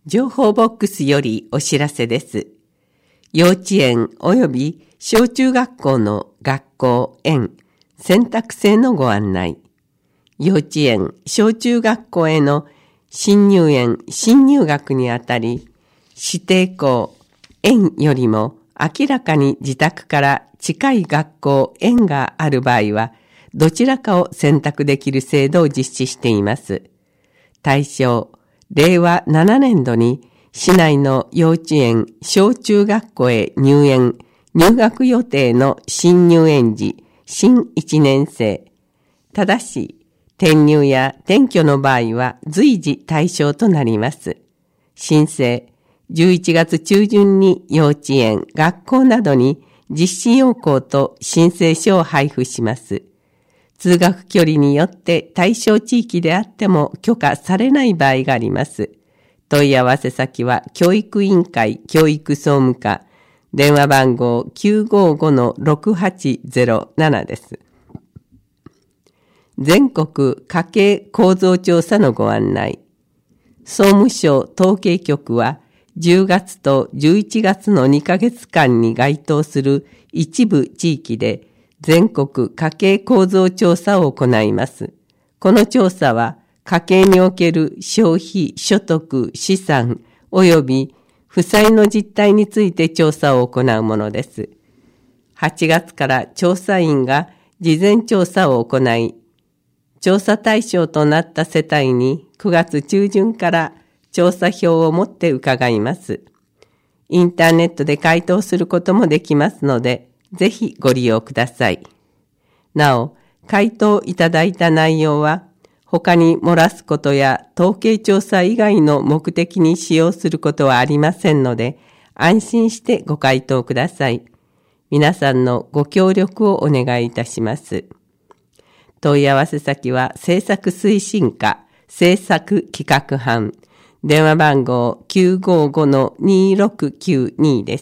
情報ボックスよりお知らせです。幼稚園及び小中学校の学校、園、選択制のご案内。幼稚園、小中学校への新入園、新入学にあたり、指定校、園よりも明らかに自宅から近い学校、園がある場合は、どちらかを選択できる制度を実施しています。対象、令和7年度に市内の幼稚園、小中学校へ入学予定の新入園児、新1年生。ただし、転入や転居の場合は随時対象となります。申請、11月中旬に幼稚園、学校などに実施要項と申請書を配布します。通学距離によって対象地域であっても許可されない場合があります。問い合わせ先は教育委員会教育総務課、電話番号 955-6807 です。全国家計構造調査のご案内。総務省統計局は10月と11月の2ヶ月間に該当する一部地域で全国家計構造調査を行います。この調査は家計における消費、所得、資産及び負債の実態について調査を行うものです。8月から調査員が事前調査を行い、調査対象となった世帯に9月中旬から調査票を持って伺います。インターネットで回答することもできますので、ぜひご利用ください。なお、回答いただいた内容は、他に漏らすことや統計調査以外の目的に使用することはありませんので、安心してご回答ください。皆さんのご協力をお願いいたします。問い合わせ先は政策推進課政策企画班、電話番号 955-2692 です。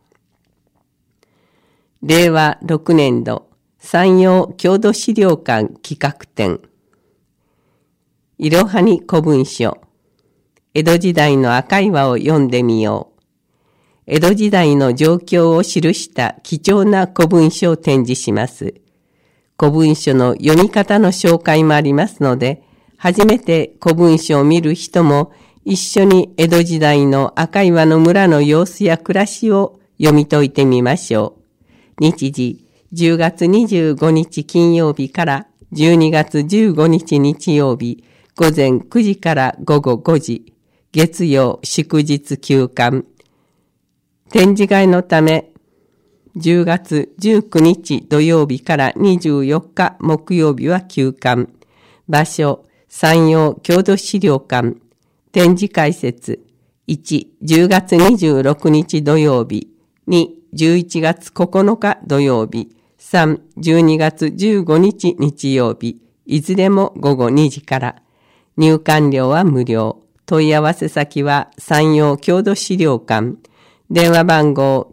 令和6年度山陽郷土資料館企画展。いろはに古文書。江戸時代の赤岩を読んでみよう。江戸時代の状況を記した貴重な古文書を展示します。古文書の読み方の紹介もありますので、初めて古文書を見る人も一緒に江戸時代の赤岩の村の様子や暮らしを読み解いてみましょう。日時、10月25日金曜日から12月15日日曜日、午前9時から午後5時、月曜祝日休館。展示会のため、10月19日土曜日から24日木曜日は休館。場所、山陽郷土資料館。展示解説。1、10月26日土曜日。2、11月9日土曜日。3、12月15日日曜日。いずれも午後2時から。入館料は無料。問い合わせ先は山陽郷土資料館。電話番号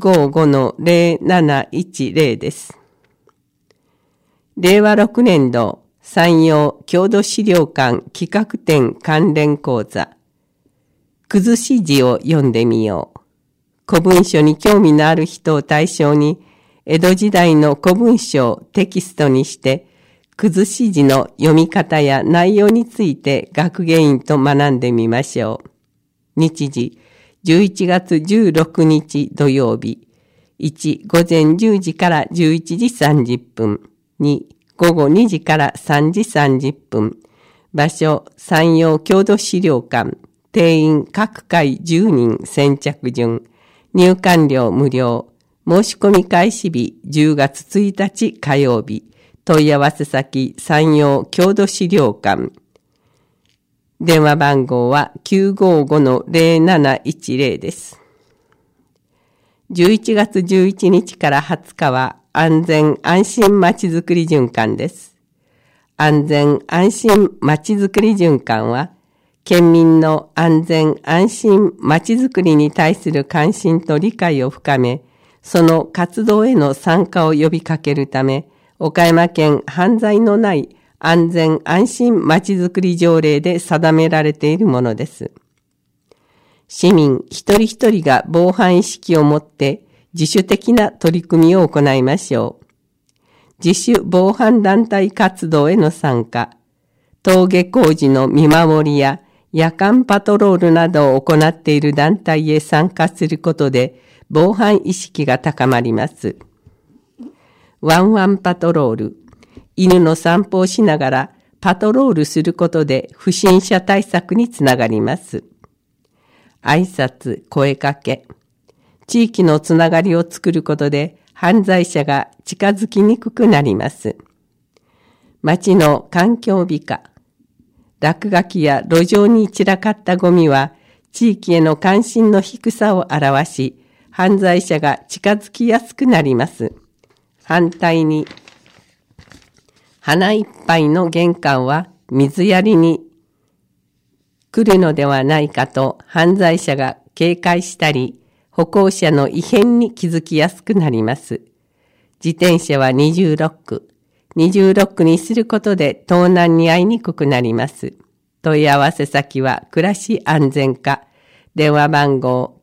955-0710 です。令和6年度山陽郷土資料館企画展関連講座。崩し字を読んでみよう。古文書に興味のある人を対象に、江戸時代の古文書をテキストにして、崩し字の読み方や内容について学芸員と学んでみましょう。日時、11月16日土曜日。1、午前10時から11時30分。2、午後2時から3時30分。場所、山陽郷土資料館。定員各回10人先着順。入館料無料。申し込み開始日10月1日火曜日。問い合わせ先山陽郷土資料館。電話番号は 955-0710 です。11月11日から20日は安全安心まちづくり循環です。安全安心まちづくり循環は、県民の安全安心まちづくりに対する関心と理解を深め、その活動への参加を呼びかけるため、岡山県犯罪のない安全安心まちづくり条例で定められているものです。 市民一人一人が防犯意識を持って自主的な取り組みを行いましょう。自主防犯団体活動への参加、登下校時の見守りや夜間パトロールなどを行っている団体へ参加することで防犯意識が高まります。ワンワンパトロール、犬の散歩をしながらパトロールすることで不審者対策につながります。挨拶、声かけ、地域のつながりを作ることで犯罪者が近づきにくくなります。町の環境美化、落書きや路上に散らかったゴミは地域への関心の低さを表し、犯罪者が近づきやすくなります。反対に、花いっぱいの玄関は水やりに来るのではないかと犯罪者が警戒したり、歩行者の異変に気づきやすくなります。自転車は二重ロック。二重ロックにすることで盗難に遭いにくくなります。問い合わせ先は暮らし安全課。電話番号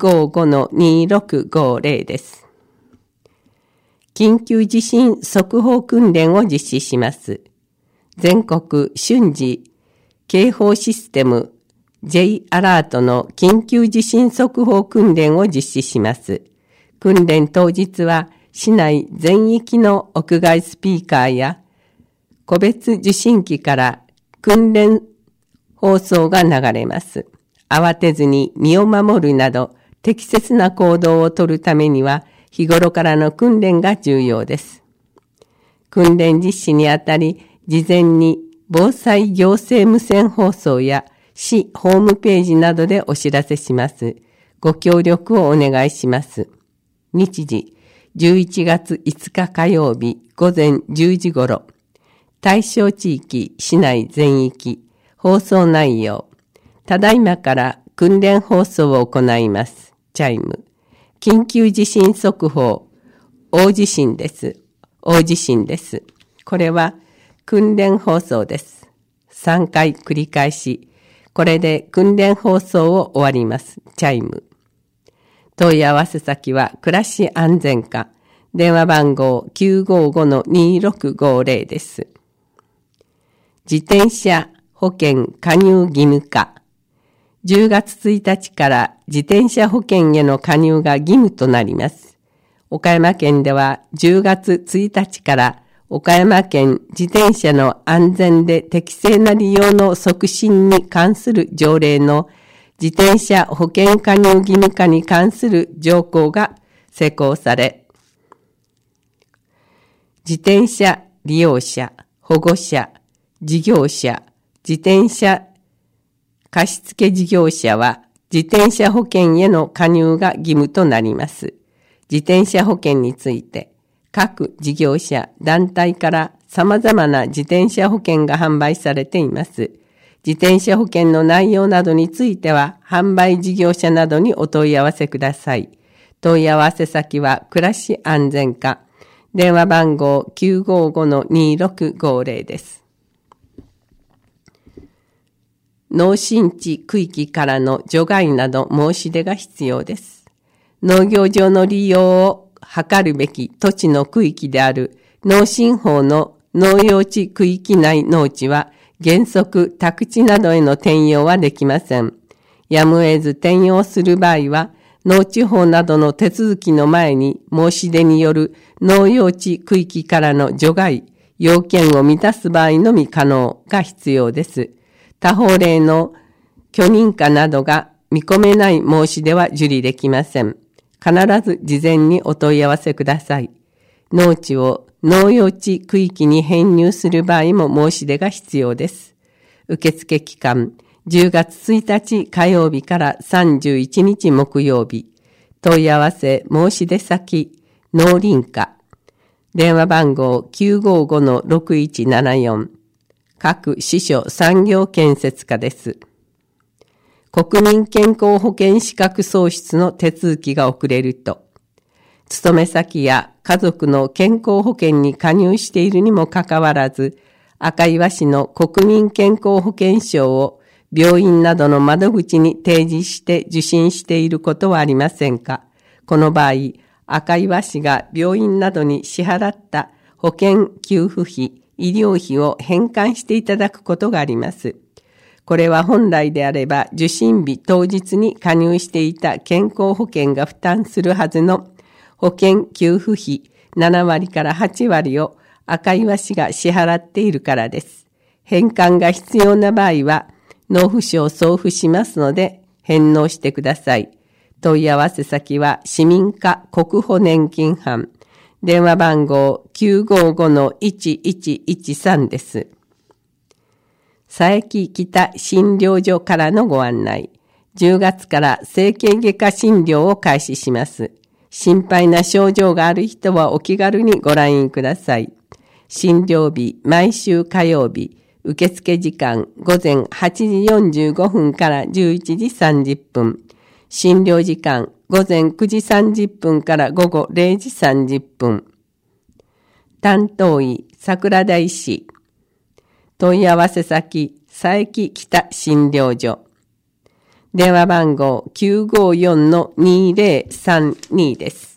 955-2650 です。緊急地震速報訓練を実施します。全国瞬時警報システム J アラートの緊急地震速報訓練を実施します。訓練当日は市内全域の屋外スピーカーや個別受信機から訓練放送が流れます。慌てずに身を守るなど適切な行動をとるためには日頃からの訓練が重要です。訓練実施にあたり、事前に防災行政無線放送や市ホームページなどでお知らせします。ご協力をお願いします。日時、11月5日火曜日午前10時頃。対象地域、市内全域。放送内容。ただいまから訓練放送を行います。チャイム。緊急地震速報。大地震です。大地震です。これは訓練放送です。3回繰り返し。これで訓練放送を終わります。チャイム。問い合わせ先は暮らし安全課。電話番号 955-2650 です。自転車保険加入義務化。10月1日から自転車保険への加入が義務となります。岡山県では10月1日から岡山県自転車の安全で適正な利用の促進に関する条例の自転車保険加入義務化に関する条項が施行され、自転車利用者、保護者、事業者、自転車貸付事業者は自転車保険への加入が義務となります。自転車保険について各事業者、団体から様々な自転車保険が販売されています。自転車保険の内容などについては販売事業者などにお問い合わせください。問い合わせ先は暮らし安全課。電話番号 955-2650 です。農心地区域からの除外など申し出が必要です。農業上の利用を図るべき土地の区域である農心法の農用地区域内農地は原則宅地などへの転用はできません。やむを得ず転用する場合は農地法などの手続きの前に申し出による農用地区域からの除外要件を満たす場合のみ可能が必要です。他法令の許認可などが見込めない申し出は受理できません。必ず事前にお問い合わせください。農地を農用地区域に編入する場合も申し出が必要です。受付期間、10月1日火曜日から31日木曜日。問い合わせ申し出先、農林課。電話番号 955-6174。各支所産業建設課です。国民健康保険資格創出の手続きが遅れると、勤め先や家族の健康保険に加入しているにもかかわらず、赤岩市の国民健康保険証を病院などの窓口に提示して受診していることはありませんか？この場合、赤岩市が病院などに支払った保険給付費、医療費を返還していただくことがあります。これは本来であれば受診日当日に加入していた健康保険が負担するはずの保険給付費7割から8割を赤岩市が支払っているからです。返還が必要な場合は納付書を送付しますので返納してください。問い合わせ先は市民課国保年金班。電話番号 955-1113 です。佐伯北診療所からのご案内。10月から整形外科診療を開始します。心配な症状がある人はお気軽にご来院ください。診療日、毎週火曜日。受付時間、午前8時45分から11時30分。診療時間、午前9時30分から午後0時30分。担当医、桜田医師。問い合わせ先、佐伯北診療所。電話番号 954-2032 です。